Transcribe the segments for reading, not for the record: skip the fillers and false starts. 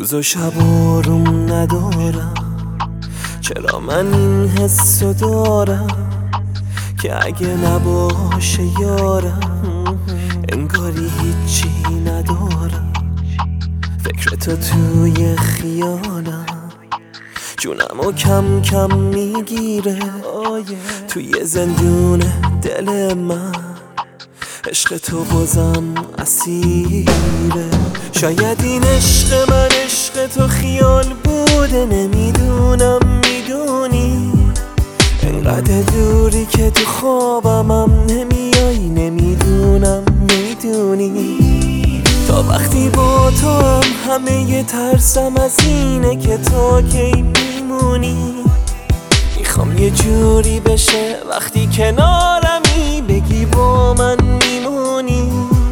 روز و شب آروم ندارم. چرا من این حسو دارم که اگه نباشه یارم انگاری هیچی ندارم. فکر تو توی خیالم جونمو کم کم میگیره. توی زندون دل من عشق تو بازم اسیره. شاید این عشق من عشق تو خیال بوده، نمیدونم میدونی انقدر دوری که تو خوابمم نمیای، نمیدونم میدونی تا وقتی با تو هم همه ترسم از اینه که تا کی میمونی. میخوام یه جوری بشه وقتی کنارمی بگی با من میمونی.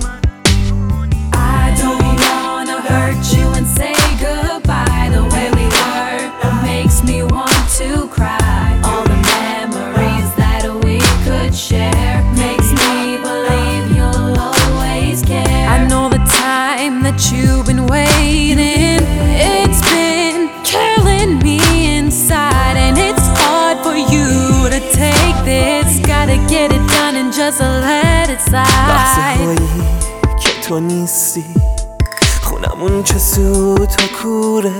I don't wanna hurt you and say goodbye. The way we were makes me want to cry. All the memories that we could share makes me believe you'll always care. I know the time that you've been waiting, it's been killing me inside, and it's hard for you to take this. Gotta get it done and just let it slide. لحظه هایی که تو نیستی خونمون چه سوت و کوره،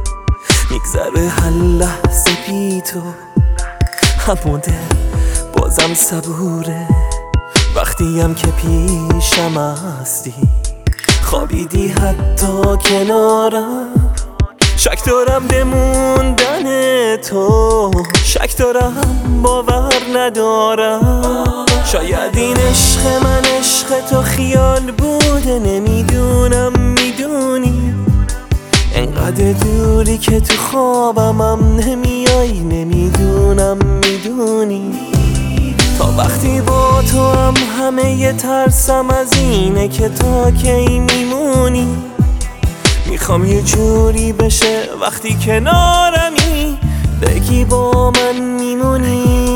میگذره هر لحظه بی تو همون دل بازم صبوره. وقتی هم که پیشم هستی خوابیدی حتی کنارم، شک دارم بموندن تو، شک دارم باور ندارم. شاید این عشق من عشق تو خیال بوده، نمیدونم میدونی انقدر دوری که تو خوابمم نمیای، نمیدونم میدونی تا وقتی با تو هم همه ترسم از اینه که تا کی میمونی. میخوام یه جوری بشه وقتی کنارمی بگی با من میمونی.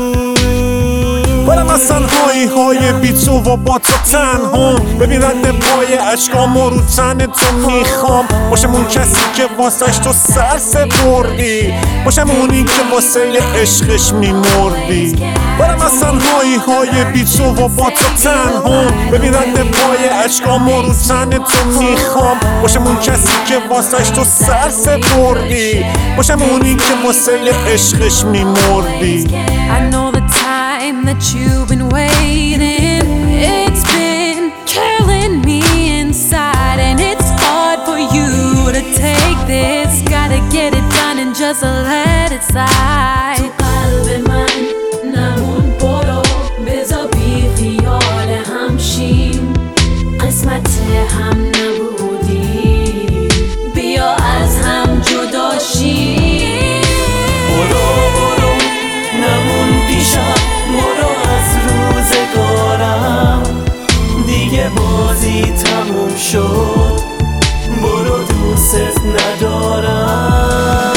برم از تنهایی های بی تو و با تو تنها، ببین رد پای عشقامو رو تن تو میخوام. باشم اون کسی که واسش تو سر سپردی، باشم اونی که واسه عشقش میمردی. برم از تنهایی های بی تو و با تو تنها، ببین رد پای عشقامو رو تن تو میخوام. باشم اون کسی که واسش تو سر سپردی، باشم اونی که واسه عشقش میمردی. I know the time that you've been waiting, it's been killing me inside, and it's hard for you to take this. Gotta get it done and just let it slide. تو قلب من نمون برو، بذار بی خیال همشیم. قسمت هم نبودی بیا از هم جدا شیم. برو نمون پیشم، برو از روزگارم دیگه بازی تموم شد، برو دوست ندارم.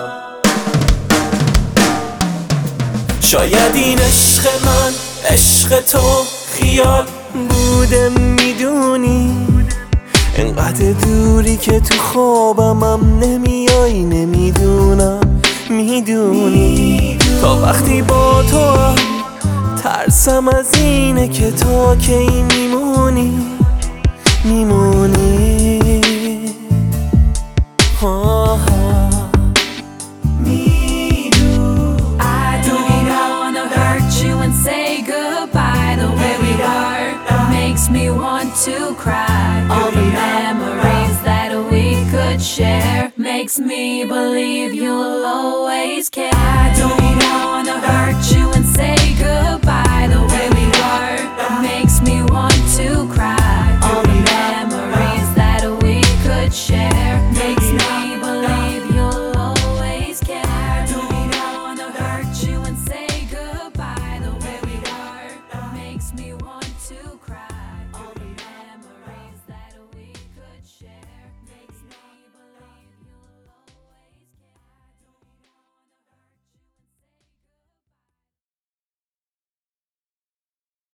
شاید این عشق من عشق تو خیال بوده، میدونی انقدر دوری که تو خوابمم نمیای، نمیدونم میدونی تا وقتی با تو هم ترسم از اینه که تا کی میمونی میمونی. I don't wanna hurt you and say goodbye. The way we were makes me want to cry. All the memories that we could share makes me believe you'll always care. I don't wanna hurt you and say goodbye. The way we were makes me want to cry. All the memories that we could share makes me believe you'll always care. I don't wanna hurt you and say goodbye. The way we were makes me want